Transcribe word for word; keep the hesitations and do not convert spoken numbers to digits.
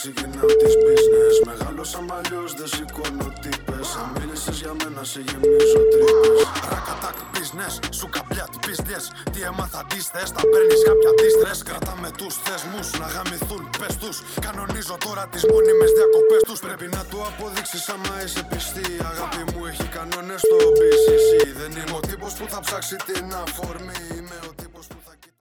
ξεκινάω τις business. Μεγάλωσα μαλλιώς, δεν σηκώνω τύπες. Αν μίλησες για μένα, σε γεμίζω τρύπες. Ρακατάκ business, σου καμπιά τι πίστες. Τι έμαθα αντίστες, τα παίρνεις κάποια αντίστρες. Κρατάμε τους θεσμούς να γαμηθούν, πες τους. Κανονίζω τώρα τις μόνιμες διακοπές τους. Πρέπει να το αποδείξεις άμα είσαι πιστή. Η αγάπη μου έχει κανόνες στο μπι σι σι. Δεν είμαι ο τύπος που θα ψάξει την αφορμή. Είμαι ο